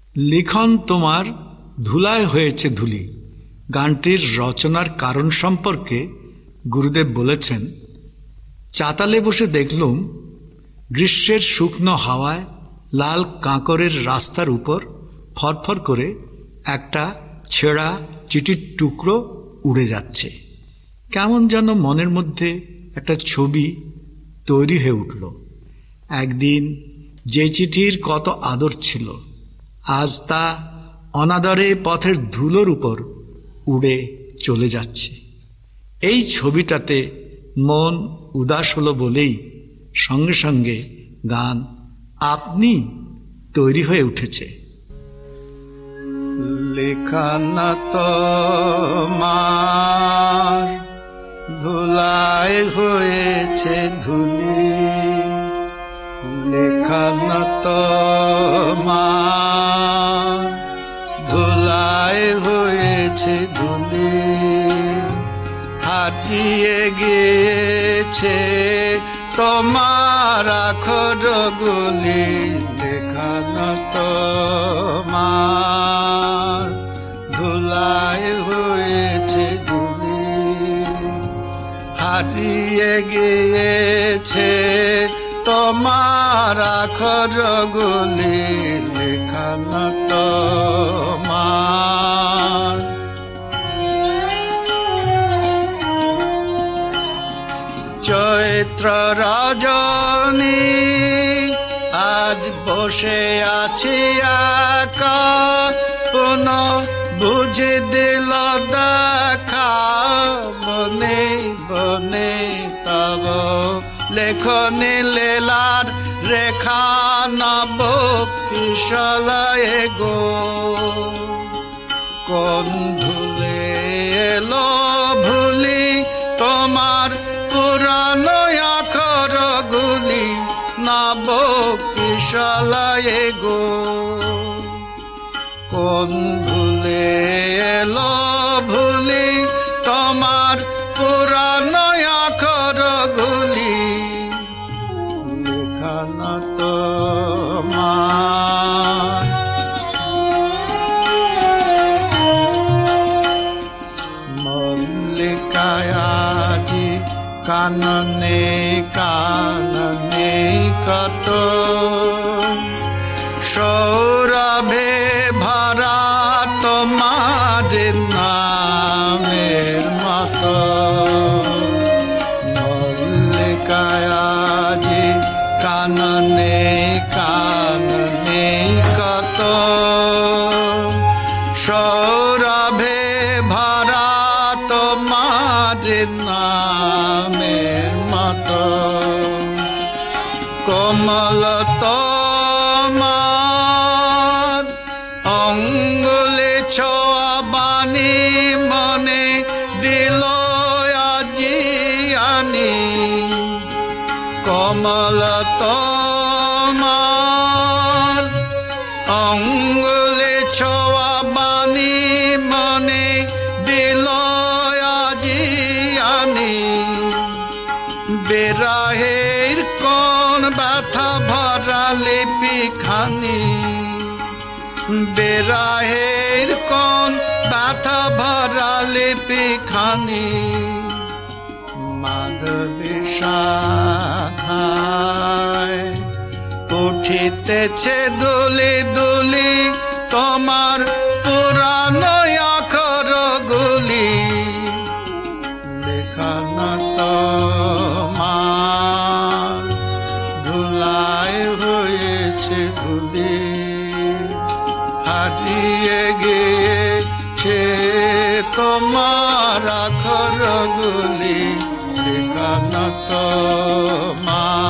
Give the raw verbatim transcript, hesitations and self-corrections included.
লিখন তোমার ধুলায় হয়েছে ধুলি গানটির রচনার কারণ সম্পর্কে গুরুদেব বলেছেন, চাতালে বসে দেখলুম গ্রীষ্মের শুকনো হাওয়ায় লাল কাঁকরের রাস্তার উপর ফরফর করে একটা ছেঁড়া চিঠির টুকরো উড়ে যাচ্ছে। কেমন যেন মনের মধ্যে একটা ছবি তৈরি হয়ে উঠল। একদিন যে চিঠির কত আদর ছিল, আজ তা অনাদরে পথের ধুলোর উপর উড়ে চলে যাচ্ছে। এই ছবিটাতে মন উদাস হলো বলেই সঙ্গে সঙ্গে গান আপনি তৈরি হয়ে উঠেছে। লেখানা তোমার ধুলায় হয়েছে ধুলি, লেখানা তোমার ধুলায় হয়েছে ধুলি, হারিয়ে গিয়েছে তোমার আখরগুলি, লেখানা তোমার ধুলায় হয়েছে ধুলি, হারিয়ে গিয়েছে তোমার আখরগুলি, লেখানা তোমার। চৈত্র রজনী আজ বসে আছি একা, পুন বুঝে দিল দেখা বনে বনে তব লেখনে লীলার রেখা নব পিছলায় গো, কোন ধুলে এলো ভুলি তোমার পুরানো আখরগুলি, নব পিছলায় গো, কোন ভুলে এলো ভুলি তোমার পুরানো আখরগুলি, লেখানা তোমার। মল্লিকায় আজি কাননে কাননে কত, সৌরভে ভরা তোমার নামের মতো, মল্লিকায় আজি কাননে কাননে কত, সৌরভে ভরা তোমার নামের মতো, কোমল তোমার অঙ্গুলে ছোঁয়া বাণী মনে দিল আজি আনি, কমল তোমার অঙ্গুলে ছোঁয়া বাণী মনে দিল আজি আনি, বেরাহের কোন ব্যথা ভরা লিপি খানি, বেরাহের কোন ব্যথা ভরা লিপি খানি, মাধবী শাখায় উঠিতেছে দুলি দুলি তোমার পুরানো আখরগুলি, লেখানা তোমার ধুলায় হয়েছে ধুলি, হারিয়ে গিয়েছে তোমার আখরগুলি, লেখানা তোমার।